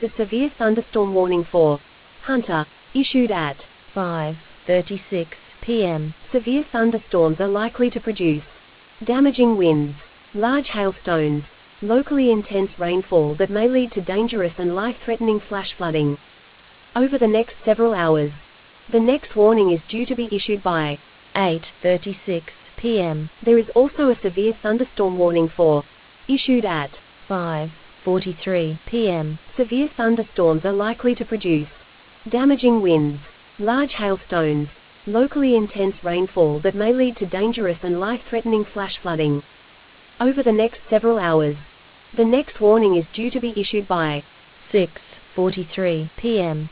a severe thunderstorm warning for Hunter, issued at 5:36 p.m. Severe thunderstorms are likely to produce damaging winds, large hailstones, locally intense rainfall that may lead to dangerous and life-threatening flash flooding over the next several hours. The next warning is due to be issued by 8:36 p.m. There is also a severe thunderstorm warning for issued at 5:43 p.m. Severe thunderstorms are likely to produce damaging winds, large hailstones, locally intense rainfall that may lead to dangerous and life-threatening flash flooding over the next several hours. The next warning is due to be issued by 6:43 p.m.